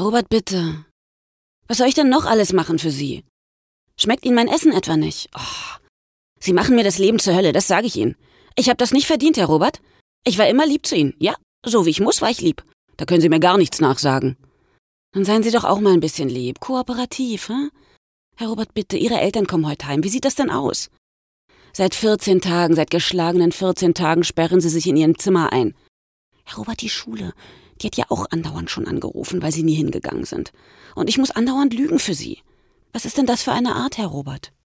Herr Robert, bitte. Was soll ich denn noch alles machen für Sie? Schmeckt Ihnen mein Essen etwa nicht? Oh, Sie machen mir das Leben zur Hölle, das sage ich Ihnen. Ich habe das nicht verdient, Herr Robert. Ich war immer lieb zu Ihnen. Ja, so wie ich muss, war ich lieb. Da können Sie mir gar nichts nachsagen. Dann seien Sie doch auch mal ein bisschen lieb, kooperativ, hä? Herr Robert, bitte, Ihre Eltern kommen heute heim. Wie sieht das denn aus? Seit 14 Tagen, seit geschlagenen 14 Tagen sperren Sie sich in Ihrem Zimmer ein. Herr Robert, die Schule, die hat ja auch andauernd schon angerufen, weil Sie nie hingegangen sind. Und ich muss andauernd lügen für Sie. Was ist denn das für eine Art, Herr Robert?